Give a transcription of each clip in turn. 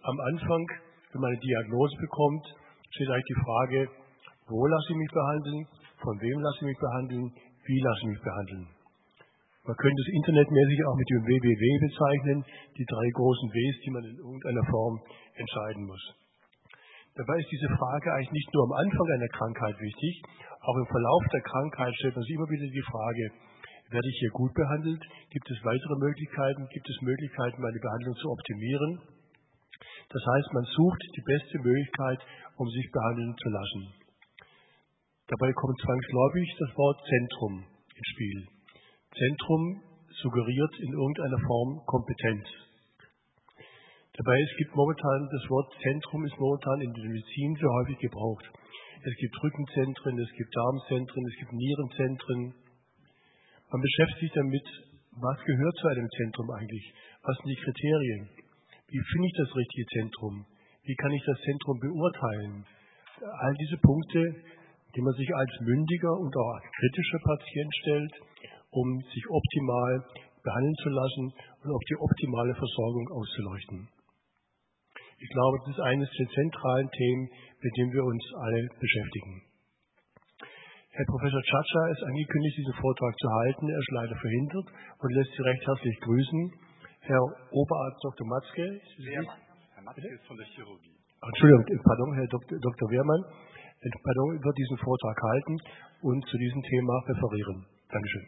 Am Anfang, wenn man eine Diagnose bekommt, steht eigentlich die Frage, wo lasse ich mich behandeln, von wem lasse ich mich behandeln, wie lasse ich mich behandeln. Man könnte es internetmäßig auch mit dem WWW bezeichnen, die 3 großen Ws, die man in irgendeiner Form entscheiden muss. Dabei ist diese Frage eigentlich nicht nur am Anfang einer Krankheit wichtig, auch im Verlauf der Krankheit stellt man sich immer wieder die Frage, werde ich hier gut behandelt? Gibt es weitere Möglichkeiten? Gibt es Möglichkeiten, meine Behandlung zu optimieren? Das heißt, man sucht die beste Möglichkeit, um sich behandeln zu lassen. Dabei kommt zwangsläufig das Wort Zentrum ins Spiel. Zentrum suggeriert in irgendeiner Form Kompetenz. Dabei das Wort Zentrum ist momentan in der Medizin sehr häufig gebraucht. Es gibt Rückenzentren, es gibt Darmzentren, es gibt Nierenzentren. Man beschäftigt sich damit, was gehört zu einem Zentrum eigentlich? Was sind die Kriterien? Wie finde ich das richtige Zentrum? Wie kann ich das Zentrum beurteilen? All diese Punkte, die man sich als mündiger und auch als kritischer Patient stellt, um sich optimal behandeln zu lassen und auf die optimale Versorgung auszuleuchten. Ich glaube, das ist eines der zentralen Themen, mit denen wir uns alle beschäftigen. Herr Professor Czaczar ist angekündigt, diesen Vortrag zu halten. Er ist leider verhindert und lässt Sie recht herzlich grüßen. Herr Oberarzt Dr. Matzke. Wehrmann. Herr Matzke ist von der Chirurgie. Entschuldigung, pardon, Herr Dr. Wehrmann. Wird diesen Vortrag halten und zu diesem Thema referieren. Dankeschön.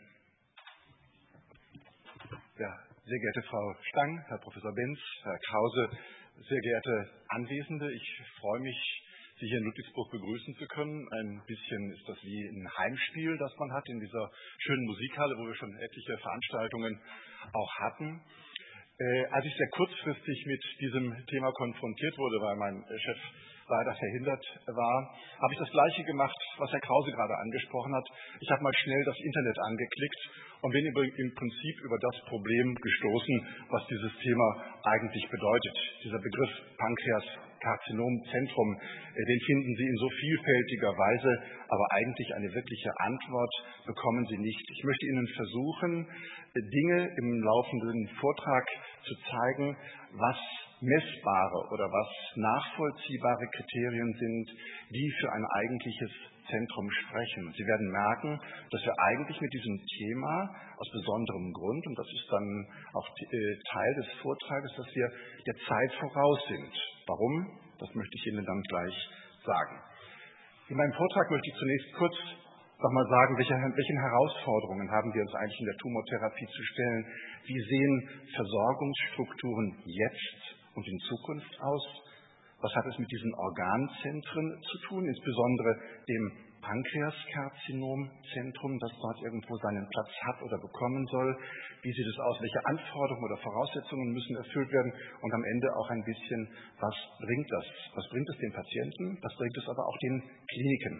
Ja, sehr geehrte Frau Stang, Herr Professor Benz, Herr Krause, sehr geehrte Anwesende, ich freue mich, Sie hier in Ludwigsburg begrüßen zu können. Ein bisschen ist das wie ein Heimspiel, das man hat in dieser schönen Musikhalle, wo wir schon etliche Veranstaltungen auch hatten. Als ich sehr kurzfristig mit diesem Thema konfrontiert wurde, weil mein Chef leider verhindert war, habe ich das Gleiche gemacht, was Herr Krause gerade angesprochen hat. Ich habe mal schnell das Internet angeklickt und bin im Prinzip über das Problem gestoßen, was dieses Thema eigentlich bedeutet. Dieser Begriff Pankreaskarzinomzentrum, den finden Sie in so vielfältiger Weise, aber eigentlich eine wirkliche Antwort bekommen Sie nicht. Ich möchte Ihnen versuchen, Dinge im laufenden Vortrag zu zeigen, was messbare oder was nachvollziehbare Kriterien sind, die für ein eigentliches Zentrum sprechen. Sie werden merken, dass wir eigentlich mit diesem Thema aus besonderem Grund, und das ist dann auch Teil des Vortrages, dass wir der Zeit voraus sind. Warum? Das möchte ich Ihnen dann gleich sagen. In meinem Vortrag möchte ich zunächst kurz nochmal sagen, welchen Herausforderungen haben wir uns eigentlich in der Tumortherapie zu stellen? Wie sehen Versorgungsstrukturen jetzt und in Zukunft aus? Was hat es mit diesen Organzentren zu tun, insbesondere dem Pankreaskarzinomzentrum, das dort irgendwo seinen Platz hat oder bekommen soll? Wie sieht es aus? Welche Anforderungen oder Voraussetzungen müssen erfüllt werden? Und am Ende auch ein bisschen, was bringt das? Was bringt es den Patienten? Was bringt es aber auch den Kliniken?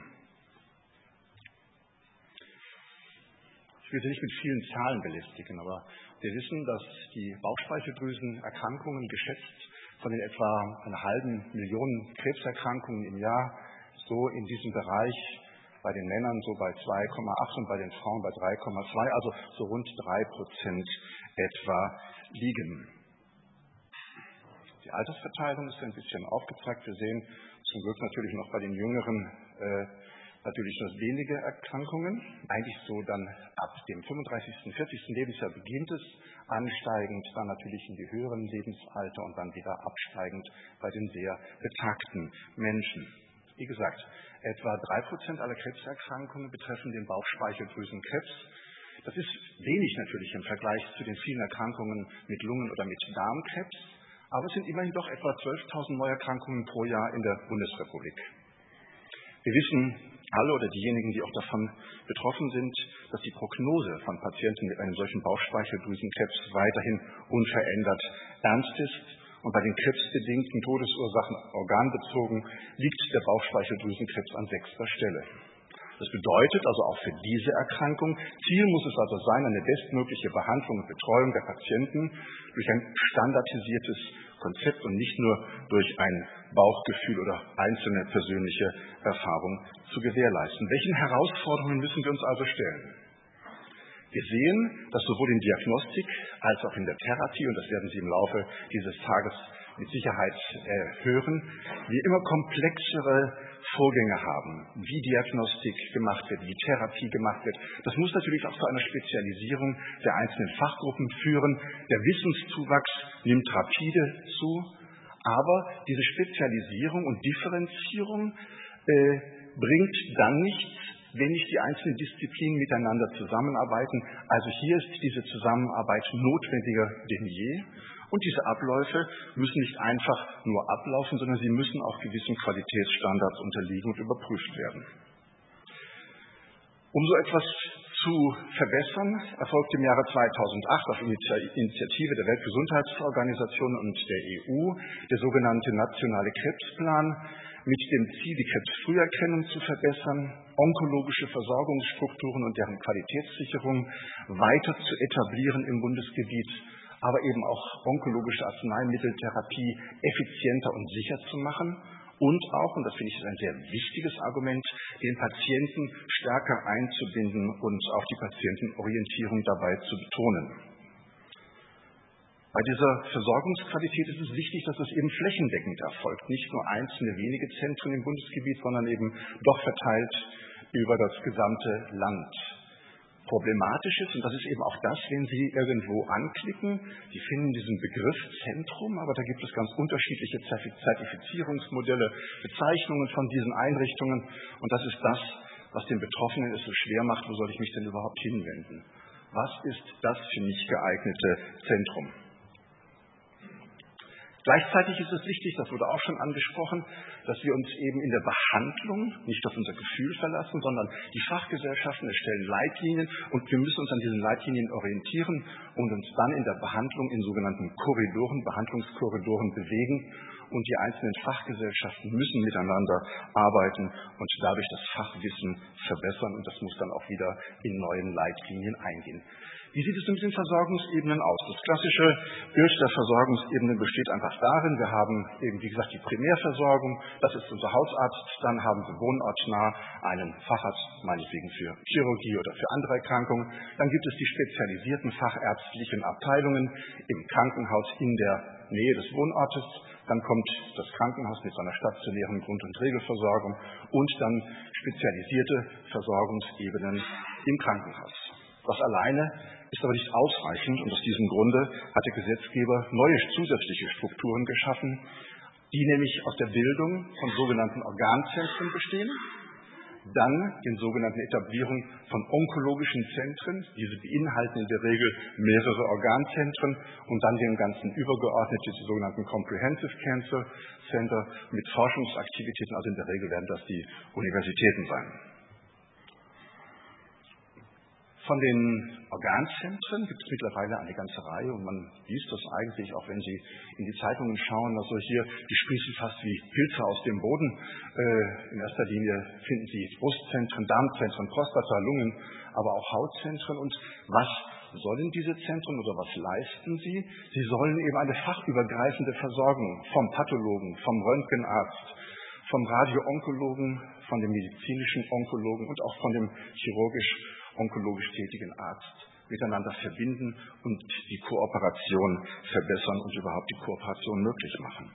Ich will Sie nicht mit vielen Zahlen belästigen, aber wir wissen, dass die Bauchspeicheldrüsenerkrankungen geschätzt von den etwa 500.000 Krebserkrankungen im Jahr so in diesem Bereich bei den Männern so bei 2,8 und bei den Frauen bei 3,2, also so rund 3% etwa liegen. Die Altersverteilung ist ein bisschen aufgezeigt. Wir sehen zum Glück natürlich noch bei den Jüngeren natürlich nur wenige Erkrankungen. Eigentlich so dann ab dem 35., 40. Lebensjahr beginnt es ansteigend, dann natürlich in die höheren Lebensalter und dann wieder absteigend bei den sehr betagten Menschen. Wie gesagt, etwa 3% aller Krebserkrankungen betreffen den Bauchspeicheldrüsenkrebs. Das ist wenig natürlich im Vergleich zu den vielen Erkrankungen mit Lungen- oder mit Darmkrebs, aber es sind immerhin doch etwa 12.000 Neuerkrankungen pro Jahr in der Bundesrepublik. Wir wissen alle oder diejenigen, die auch davon betroffen sind, dass die Prognose von Patienten mit einem solchen Bauchspeicheldrüsenkrebs weiterhin unverändert ernst ist. Und bei den krebsbedingten Todesursachen organbezogen liegt der Bauchspeicheldrüsenkrebs an 6. Stelle. Das bedeutet also auch für diese Erkrankung, Ziel muss es also sein, eine bestmögliche Behandlung und Betreuung der Patienten durch ein standardisiertes Konzept und nicht nur durch ein Bauchgefühl oder einzelne persönliche Erfahrung zu gewährleisten. Welchen Herausforderungen müssen wir uns also stellen? Wir sehen, dass sowohl in Diagnostik als auch in der Therapie, und das werden Sie im Laufe dieses Tages mit Sicherheit hören, wir immer komplexere Vorgänge haben, wie Diagnostik gemacht wird, wie Therapie gemacht wird. Das muss natürlich auch zu einer Spezialisierung der einzelnen Fachgruppen führen. Der Wissenszuwachs nimmt rapide zu, aber diese Spezialisierung und Differenzierung bringt dann nichts, wenn nicht die einzelnen Disziplinen miteinander zusammenarbeiten. Also hier ist diese Zusammenarbeit notwendiger denn je. Und diese Abläufe müssen nicht einfach nur ablaufen, sondern sie müssen auch gewissen Qualitätsstandards unterliegen und überprüft werden. Um so etwas zu verbessern, erfolgte im Jahre 2008 auf Initiative der Weltgesundheitsorganisation und der EU der sogenannte Nationale Krebsplan mit dem Ziel, die Krebsfrüherkennung zu verbessern, onkologische Versorgungsstrukturen und deren Qualitätssicherung weiter zu etablieren im Bundesgebiet, aber eben auch onkologische Arzneimitteltherapie effizienter und sicher zu machen und auch, und das finde ich ein sehr wichtiges Argument, den Patienten stärker einzubinden und auch die Patientenorientierung dabei zu betonen. Bei dieser Versorgungsqualität ist es wichtig, dass es eben flächendeckend erfolgt, nicht nur einzelne wenige Zentren im Bundesgebiet, sondern eben doch verteilt über das gesamte Land. Problematisch ist, und das ist eben auch das, wenn Sie irgendwo anklicken, Sie finden diesen Begriff Zentrum, aber da gibt es ganz unterschiedliche Zertifizierungsmodelle, Bezeichnungen von diesen Einrichtungen, und das ist das, was den Betroffenen es so schwer macht, wo soll ich mich denn überhaupt hinwenden? Was ist das für mich geeignete Zentrum? Gleichzeitig ist es wichtig, das wurde auch schon angesprochen, dass wir uns eben in der Behandlung nicht auf unser Gefühl verlassen, sondern die Fachgesellschaften erstellen Leitlinien und wir müssen uns an diesen Leitlinien orientieren und uns dann in der Behandlung in sogenannten Korridoren, Behandlungskorridoren bewegen und die einzelnen Fachgesellschaften müssen miteinander arbeiten und dadurch das Fachwissen verbessern und das muss dann auch wieder in neuen Leitlinien eingehen. Wie sieht es mit den Versorgungsebenen aus? Das klassische Bild der Versorgungsebene besteht einfach darin, wir haben eben, wie gesagt, die Primärversorgung, das ist unser Hausarzt, dann haben wir wohnortnah einen Facharzt, meinetwegen für Chirurgie oder für andere Erkrankungen, dann gibt es die spezialisierten fachärztlichen Abteilungen im Krankenhaus in der Nähe des Wohnortes, dann kommt das Krankenhaus mit seiner stationären Grund- und Regelversorgung und dann spezialisierte Versorgungsebenen im Krankenhaus. Das alleine ist aber nicht ausreichend und aus diesem Grunde hat der Gesetzgeber neue zusätzliche Strukturen geschaffen, die nämlich aus der Bildung von sogenannten Organzentren bestehen, dann den sogenannten Etablierung von onkologischen Zentren, diese beinhalten in der Regel mehrere Organzentren und dann den ganzen übergeordneten, die sogenannten Comprehensive Cancer Center mit Forschungsaktivitäten, also in der Regel werden das die Universitäten sein. Von den Organzentren gibt es mittlerweile eine ganze Reihe und man liest das eigentlich, auch wenn Sie in die Zeitungen schauen, also hier, die sprießen fast wie Pilze aus dem Boden. In erster Linie finden Sie Brustzentren, Darmzentren, Prostata, Lungen, aber auch Hautzentren. Und was sollen diese Zentren oder was leisten sie? Sie sollen eben eine fachübergreifende Versorgung vom Pathologen, vom Röntgenarzt, vom Radioonkologen, von dem medizinischen Onkologen und auch von dem onkologisch tätigen Arzt miteinander verbinden und die Kooperation verbessern und überhaupt die Kooperation möglich machen.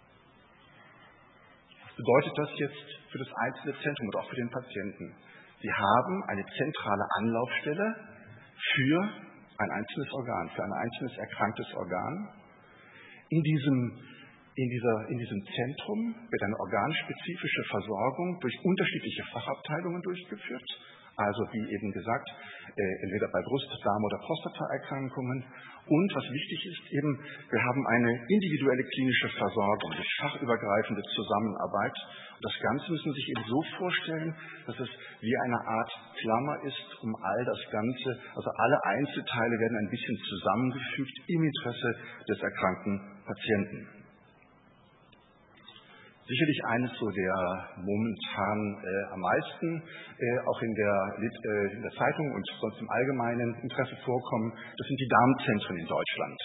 Was bedeutet das jetzt für das einzelne Zentrum und auch für den Patienten? Sie haben eine zentrale Anlaufstelle für ein einzelnes Organ, für ein einzelnes erkranktes Organ. In diesem Zentrum wird eine organspezifische Versorgung durch unterschiedliche Fachabteilungen durchgeführt. Also wie eben gesagt, entweder bei Brust-, Darm- oder Prostataerkrankungen. Und was wichtig ist eben, wir haben eine individuelle klinische Versorgung durch fachübergreifende Zusammenarbeit. Und das Ganze müssen Sie sich eben so vorstellen, dass es wie eine Art Klammer ist um all das Ganze. Also alle Einzelteile werden ein bisschen zusammengefügt im Interesse des erkrankten Patienten. Sicherlich eines so der momentan am meisten auch in der Zeitung und sonst im allgemeinen Interesse vorkommen, das sind die Darmzentren in Deutschland.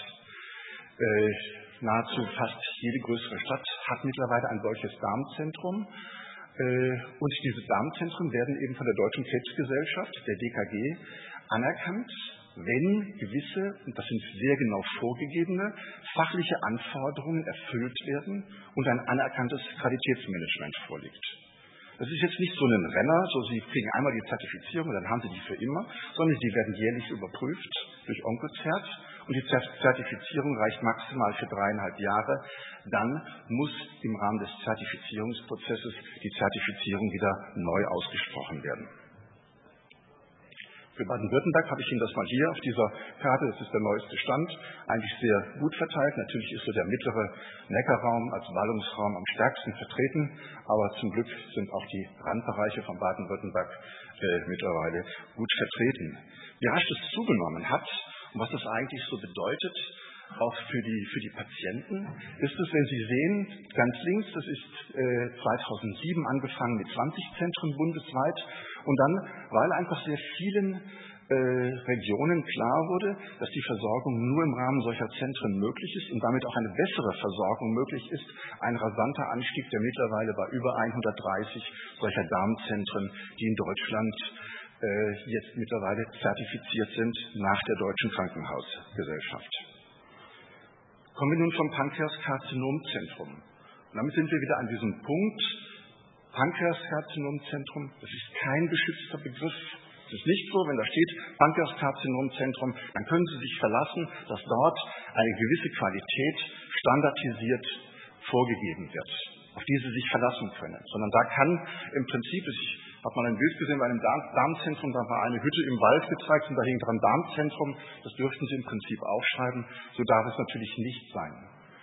Nahezu fast jede größere Stadt hat mittlerweile ein solches Darmzentrum. Und diese Darmzentren werden eben von der Deutschen Krebsgesellschaft, der DKG, anerkannt, wenn gewisse, und das sind sehr genau vorgegebene, fachliche Anforderungen erfüllt werden und ein anerkanntes Qualitätsmanagement vorliegt. Das ist jetzt nicht so ein Renner, so Sie kriegen einmal die Zertifizierung und dann haben Sie die für immer, sondern die werden jährlich überprüft durch OncoCert und die Zertifizierung reicht maximal für 3,5 Jahre. Dann muss im Rahmen des Zertifizierungsprozesses die Zertifizierung wieder neu ausgesprochen werden. Für Baden-Württemberg habe ich Ihnen das mal hier auf dieser Karte, das ist der neueste Stand, eigentlich sehr gut verteilt. Natürlich ist so der mittlere Neckarraum als Ballungsraum am stärksten vertreten, aber zum Glück sind auch die Randbereiche von Baden-Württemberg mittlerweile gut vertreten. Wie rasch das zugenommen hat und was das eigentlich so bedeutet, auch für die Patienten, ist es, wenn Sie sehen, ganz links, das ist 2007 angefangen mit 20 Zentren bundesweit und dann, weil einfach sehr vielen Regionen klar wurde, dass die Versorgung nur im Rahmen solcher Zentren möglich ist und damit auch eine bessere Versorgung möglich ist, ein rasanter Anstieg, der mittlerweile bei über 130 solcher Darmzentren, die in Deutschland jetzt mittlerweile zertifiziert sind nach der Deutschen Krankenhausgesellschaft. Kommen wir nun vom Pankreaskarzinomzentrum. Und damit sind wir wieder an diesem Punkt. Pankreaskarzinomzentrum, das ist kein geschützter Begriff. Es ist nicht so, wenn da steht Pankreaskarzinomzentrum, dann können Sie sich verlassen, dass dort eine gewisse Qualität standardisiert vorgegeben wird, auf die Sie sich verlassen können. Sondern da kann im Prinzip, ich habe mal ein Bild gesehen bei einem Darmzentrum, da war eine Hütte im Wald gezeigt und da hing dran Darmzentrum. Das dürften Sie im Prinzip aufschreiben. So darf es natürlich nicht sein.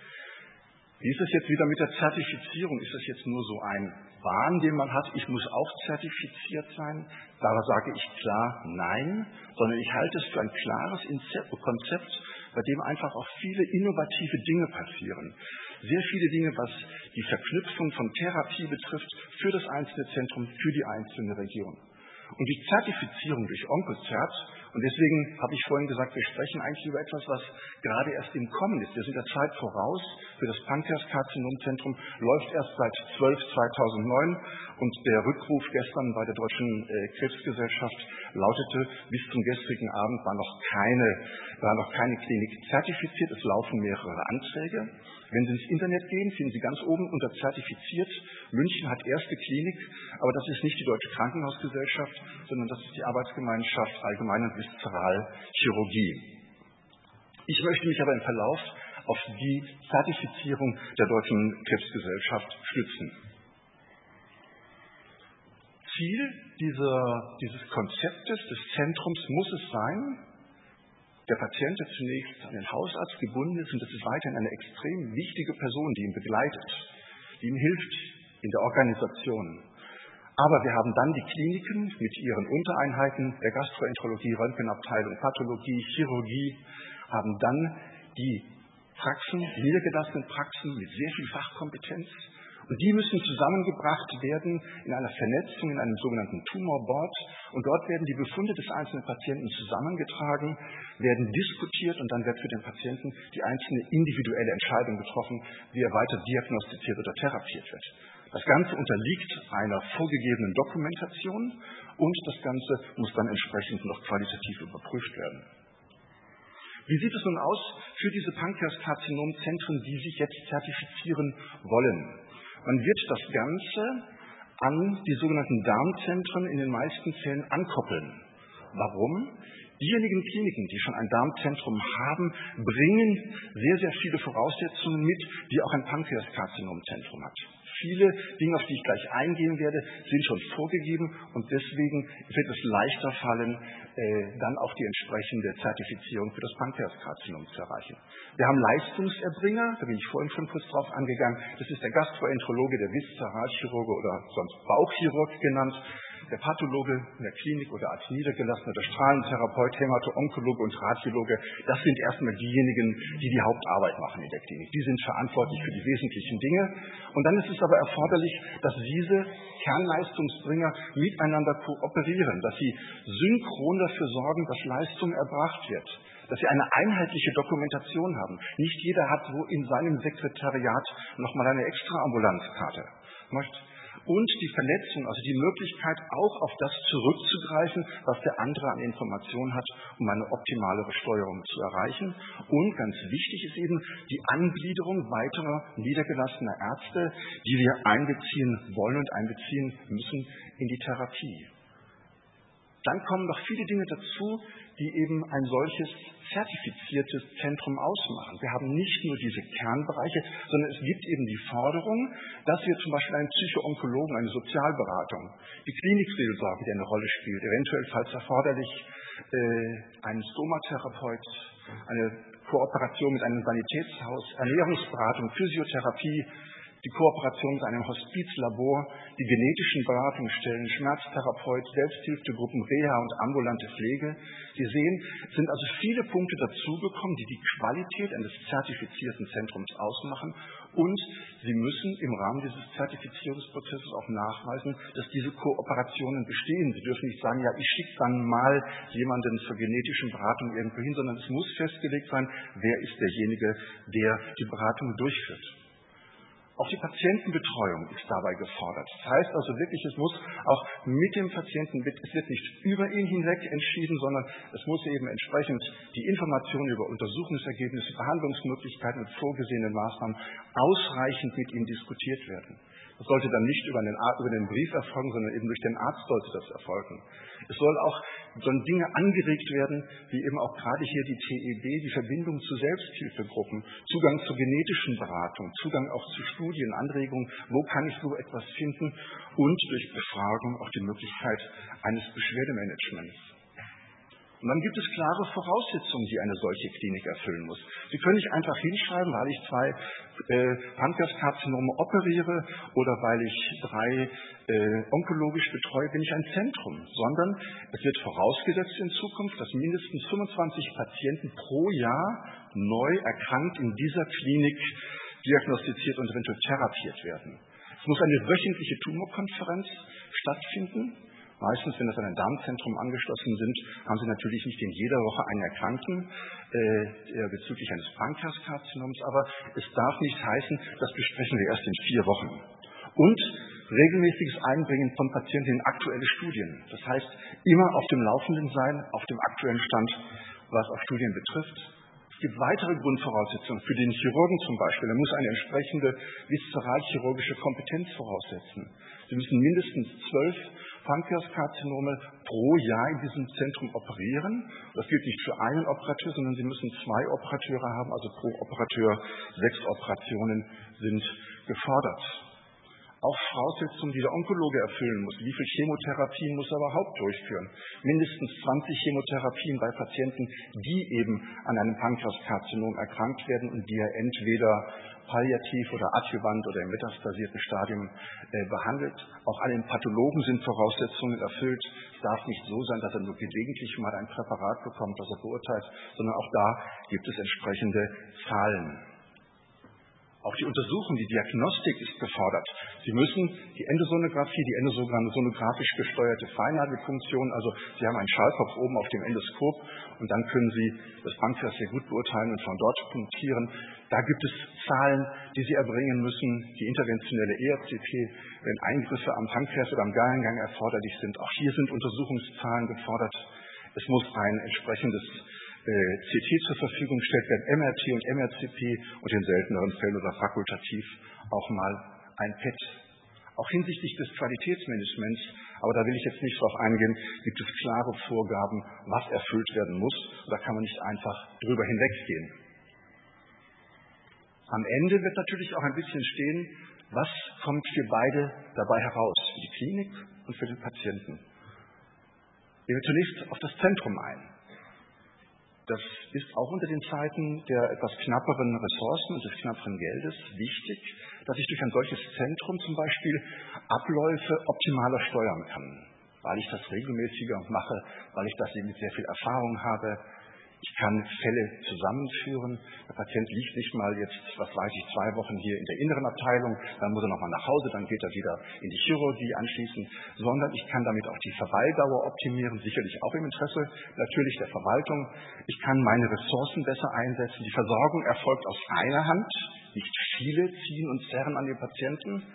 Wie ist es jetzt wieder mit der Zertifizierung? Ist das jetzt nur so ein Wahn, den man hat? Ich muss auch zertifiziert sein. Da sage ich klar nein, sondern ich halte es für ein klares Konzept, bei dem einfach auch viele innovative Dinge passieren. Sehr viele Dinge, was die Verknüpfung von Therapie betrifft, für das einzelne Zentrum, für die einzelne Region. Und die Zertifizierung durch OncoCert, und deswegen habe ich vorhin gesagt, wir sprechen eigentlich über etwas, was gerade erst im Kommen ist. Wir sind der Zeit voraus. Für das Pankreaskarzinomzentrum läuft erst seit 2009 und der Rückruf gestern bei der Deutschen Krebsgesellschaft lautete, bis zum gestrigen Abend war noch keine Klinik zertifiziert. Es laufen mehrere Anträge. Wenn Sie ins Internet gehen, finden Sie ganz oben unter zertifiziert, München hat erste Klinik, aber das ist nicht die Deutsche Krankenhausgesellschaft, sondern das ist die Arbeitsgemeinschaft Allgemeine und Viszeralchirurgie. Ich möchte mich aber im Verlauf auf die Zertifizierung der Deutschen Krebsgesellschaft stützen. Ziel dieses Konzeptes des Zentrums muss es sein, der Patient, der zunächst an den Hausarzt gebunden ist, und das ist weiterhin eine extrem wichtige Person, die ihn begleitet, die ihm hilft in der Organisation. Aber wir haben dann die Kliniken mit ihren Untereinheiten der Gastroenterologie, Röntgenabteilung, Pathologie, Chirurgie, haben dann die Praxen, niedergelassenen Praxen mit sehr viel Fachkompetenz. Und die müssen zusammengebracht werden in einer Vernetzung, in einem sogenannten Tumorboard. Und dort werden die Befunde des einzelnen Patienten zusammengetragen, werden diskutiert und dann wird für den Patienten die einzelne individuelle Entscheidung getroffen, wie er weiter diagnostiziert oder therapiert wird. Das Ganze unterliegt einer vorgegebenen Dokumentation und das Ganze muss dann entsprechend noch qualitativ überprüft werden. Wie sieht es nun aus für diese Pankreaskarzinomzentren, die sich jetzt zertifizieren wollen? Man wird das Ganze an die sogenannten Darmzentren in den meisten Fällen ankoppeln. Warum? Diejenigen Kliniken, die schon ein Darmzentrum haben, bringen sehr, sehr viele Voraussetzungen mit, die auch ein Pankreaskarzinomzentrum hat. Viele Dinge, auf die ich gleich eingehen werde, sind schon vorgegeben und deswegen wird es leichter fallen, dann auch die entsprechende Zertifizierung für das Pankreaskarzinom zu erreichen. Wir haben Leistungserbringer, da bin ich vorhin schon kurz drauf angegangen, das ist der Gastroenterologe, der Viszeralchirurge oder sonst Bauchchirurg genannt, der Pathologe in der Klinik oder als Niedergelassener, der Strahlentherapeut, Hämato-Onkologe und Radiologe, das sind erstmal diejenigen, die die Hauptarbeit machen in der Klinik. Die sind verantwortlich für die wesentlichen Dinge. Und dann ist es aber erforderlich, dass diese Kernleistungsbringer miteinander kooperieren, dass sie synchron dafür sorgen, dass Leistung erbracht wird, dass sie eine einheitliche Dokumentation haben. Nicht jeder hat so in seinem Sekretariat nochmal eine extra Ambulanzkarte. und die Vernetzung, also die Möglichkeit auch auf das zurückzugreifen, was der andere an Informationen hat, um eine optimalere Steuerung zu erreichen. Und ganz wichtig ist eben die Angliederung weiterer niedergelassener Ärzte, die wir einbeziehen wollen und einbeziehen müssen in die Therapie. Dann kommen noch viele Dinge dazu, die eben ein solches zertifiziertes Zentrum ausmachen. Wir haben nicht nur diese Kernbereiche, sondern es gibt eben die Forderung, dass wir zum Beispiel einen Psychoonkologen, eine Sozialberatung, die Klinikseelsorge, die eine Rolle spielt, eventuell, falls erforderlich, einen Stomatherapeut, eine Kooperation mit einem Sanitätshaus, Ernährungsberatung, Physiotherapie, die Kooperation mit einem Hospizlabor, die genetischen Beratungsstellen, Schmerztherapeut, Selbsthilfegruppen, Reha und ambulante Pflege. Sie sehen, es sind also viele Punkte dazugekommen, die die Qualität eines zertifizierten Zentrums ausmachen. Und Sie müssen im Rahmen dieses Zertifizierungsprozesses auch nachweisen, dass diese Kooperationen bestehen. Sie dürfen nicht sagen, ja, ich schicke dann mal jemanden zur genetischen Beratung irgendwo hin, sondern es muss festgelegt sein, wer ist derjenige, der die Beratung durchführt. Auch die Patientenbetreuung ist dabei gefordert. Das heißt also wirklich, es muss auch mit dem Patienten, es wird nicht über ihn hinweg entschieden, sondern es muss eben entsprechend die Informationen über Untersuchungsergebnisse, Behandlungsmöglichkeiten und vorgesehene Maßnahmen ausreichend mit ihm diskutiert werden. Das sollte dann nicht über den Brief erfolgen, sondern eben durch den Arzt sollte das erfolgen. Es sollen Dinge angeregt werden, wie eben auch gerade hier die TEB, die Verbindung zu Selbsthilfegruppen, Zugang zur genetischen Beratung, Zugang auch zu Studien, Anregungen, wo kann ich so etwas finden und durch Befragung auch die Möglichkeit eines Beschwerdemanagements. Und dann gibt es klare Voraussetzungen, die eine solche Klinik erfüllen muss. Sie können nicht einfach hinschreiben, weil ich 2 Pankreaskarzinome operiere oder weil ich 3 onkologisch betreue, bin ich ein Zentrum, sondern es wird vorausgesetzt in Zukunft, dass mindestens 25 Patienten pro Jahr neu erkrankt in dieser Klinik diagnostiziert und eventuell therapiert werden. Es muss eine wöchentliche Tumorkonferenz stattfinden. Meistens, wenn das an ein Darmzentrum angeschlossen sind, haben Sie natürlich nicht in jeder Woche einen Erkrankten bezüglich eines Pankreaskarzinoms, aber es darf nicht heißen, das besprechen wir erst in 4 Wochen. Und regelmäßiges Einbringen von Patienten in aktuelle Studien. Das heißt, immer auf dem Laufenden sein, auf dem aktuellen Stand, was auch Studien betrifft. Es gibt weitere Grundvoraussetzungen für den Chirurgen zum Beispiel. Er muss eine entsprechende viszeralchirurgische Kompetenz voraussetzen. Sie müssen mindestens 12 Pankreaskarzinome pro Jahr in diesem Zentrum operieren. Das gilt nicht für einen Operateur, sondern Sie müssen 2 Operateure haben, also pro Operateur 6 Operationen sind gefordert. Auch Voraussetzungen, die der Onkologe erfüllen muss. Wie viel Chemotherapien muss er überhaupt durchführen? Mindestens 20 Chemotherapien bei Patienten, die eben an einem Pankreaskarzinom erkrankt werden und die er entweder palliativ oder adjuvant oder im metastasierten Stadium behandelt. Auch an den Pathologen sind Voraussetzungen erfüllt. Es darf nicht so sein, dass er nur gelegentlich mal ein Präparat bekommt, das er beurteilt, sondern auch da gibt es entsprechende Zahlen. Auch die Untersuchung, die Diagnostik ist gefordert. Sie müssen die Endosonographie, die endosonografisch gesteuerte Feinnadelfunktion, also Sie haben einen Schallkopf oben auf dem Endoskop und dann können Sie das Pankreas sehr gut beurteilen und von dort punktieren. Da gibt es Zahlen, die Sie erbringen müssen, die interventionelle ERCP, wenn Eingriffe am Pankreas oder am Gallengang erforderlich sind. Auch hier sind Untersuchungszahlen gefordert. Es muss ein entsprechendes CT zur Verfügung gestellt werden, MRT und MRCP und in selteneren Fällen oder fakultativ auch mal ein PET. Auch hinsichtlich des Qualitätsmanagements, aber da will ich jetzt nicht drauf eingehen, gibt es klare Vorgaben, was erfüllt werden muss. Da kann man nicht einfach drüber hinweggehen. Am Ende wird natürlich auch ein bisschen stehen, was kommt für beide dabei heraus, für die Klinik und für den Patienten. Gehen wir zunächst auf das Zentrum ein. Das ist auch unter den Zeiten der etwas knapperen Ressourcen und des knapperen Geldes wichtig, dass ich durch ein solches Zentrum zum Beispiel Abläufe optimaler steuern kann, weil ich das regelmäßiger mache, weil ich das mit sehr viel Erfahrung habe. Ich kann Fälle zusammenführen. Der Patient liegt nicht mal jetzt, 2 Wochen hier in der inneren Abteilung, dann muss er nochmal nach Hause, dann geht er wieder in die Chirurgie anschließend, sondern ich kann damit auch die Verweildauer optimieren, sicherlich auch im Interesse natürlich der Verwaltung. Ich kann meine Ressourcen besser einsetzen. Die Versorgung erfolgt aus einer Hand, nicht viele ziehen und zerren an den Patienten.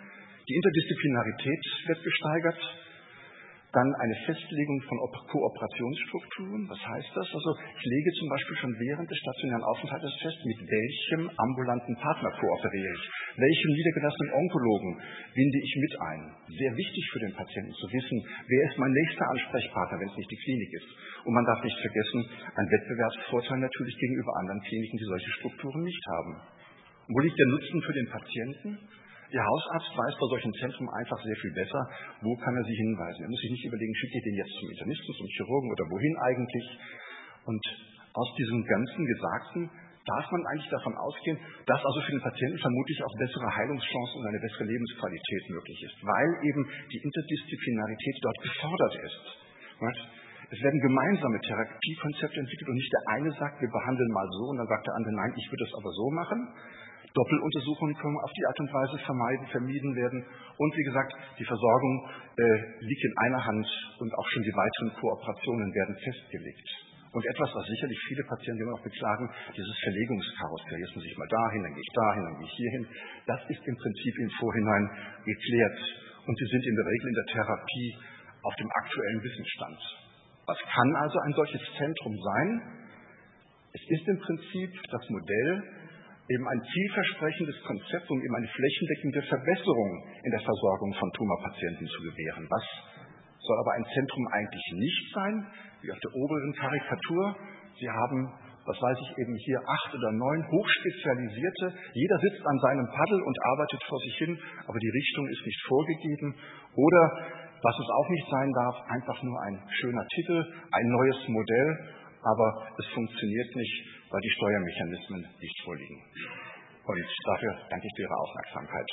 Die Interdisziplinarität wird gesteigert. Dann eine Festlegung von Kooperationsstrukturen. Was heißt das? Also ich lege zum Beispiel schon während des stationären Aufenthaltes fest, mit welchem ambulanten Partner kooperiere ich, welchem niedergelassenen Onkologen binde ich mit ein. Sehr wichtig für den Patienten zu wissen, wer ist mein nächster Ansprechpartner, wenn es nicht die Klinik ist. Und man darf nicht vergessen, ein Wettbewerbsvorteil natürlich gegenüber anderen Kliniken, die solche Strukturen nicht haben. Und wo liegt der Nutzen für den Patienten? Ihr Hausarzt weiß bei solchen Zentren einfach sehr viel besser, wo kann er Sie hinweisen. Er muss sich nicht überlegen, schicke ich den jetzt zum Internisten, zum Chirurgen oder wohin eigentlich. Und aus diesem ganzen Gesagten darf man eigentlich davon ausgehen, dass also für den Patienten vermutlich auch bessere Heilungschancen und eine bessere Lebensqualität möglich ist, weil eben die Interdisziplinarität dort gefordert ist. Es werden gemeinsame Therapiekonzepte entwickelt und nicht der eine sagt, wir behandeln mal so und dann sagt der andere, nein, ich würde es aber so machen. Doppeluntersuchungen können auf die Art und Weise vermieden werden. Und wie gesagt, die Versorgung liegt in einer Hand und auch schon die weiteren Kooperationen werden festgelegt. Und etwas, was sicherlich viele Patienten immer noch beklagen, dieses Verlegungskarussell. Jetzt muss ich mal dahin, dann gehe ich dahin, dann gehe ich hierhin. Das ist im Prinzip im Vorhinein geklärt. Und sie sind in der Regel in der Therapie auf dem aktuellen Wissensstand. Was kann also ein solches Zentrum sein? Es ist im Prinzip das Modell, eben ein vielversprechendes Konzept, um eben eine flächendeckende Verbesserung in der Versorgung von Tumorpatienten zu gewähren. Was soll aber ein Zentrum eigentlich nicht sein? Wie auf der oberen Karikatur. Sie haben, was weiß ich, eben hier 8 oder 9 hochspezialisierte. Jeder sitzt an seinem Paddel und arbeitet vor sich hin, aber die Richtung ist nicht vorgegeben. Oder, was es auch nicht sein darf, einfach nur ein schöner Titel, ein neues Modell, aber es funktioniert nicht, weil die Steuermechanismen nicht vorliegen. Und dafür danke ich für Ihre Aufmerksamkeit.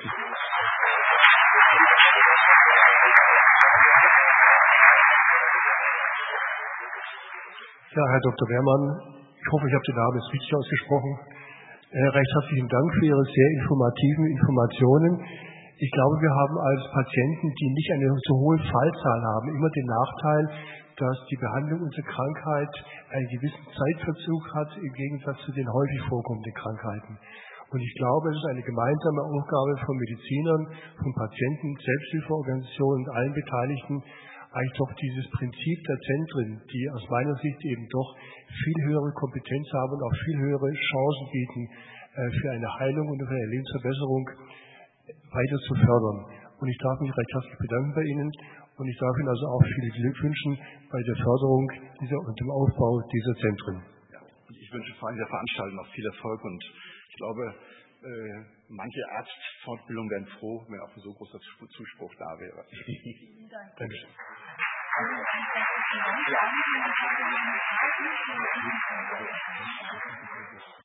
Ja, Herr Dr. Wehrmann, ich hoffe, ich habe den Namen jetzt richtig ausgesprochen. Recht herzlichen Dank für Ihre sehr informativen Informationen. Ich glaube, wir haben als Patienten, die nicht eine so hohe Fallzahl haben, immer den Nachteil, dass die Behandlung unserer Krankheit einen gewissen Zeitverzug hat, im Gegensatz zu den häufig vorkommenden Krankheiten. Und ich glaube, es ist eine gemeinsame Aufgabe von Medizinern, von Patienten, Selbsthilfeorganisationen und allen Beteiligten, eigentlich doch dieses Prinzip der Zentren, die aus meiner Sicht eben doch viel höhere Kompetenz haben und auch viel höhere Chancen bieten, für eine Heilung und für eine Lebensverbesserung weiter zu fördern. Und ich darf mich recht herzlich bedanken bei Ihnen und ich darf Ihnen also auch viel Glück wünschen bei der Förderung und dem Aufbau dieser Zentren. Ja, ich wünsche vor allem der Veranstaltung noch viel Erfolg und ich glaube, manche Arztfortbildungen wären froh, wenn auch ein so großer Zuspruch da wäre. Vielen Dank. Dankeschön. Ja.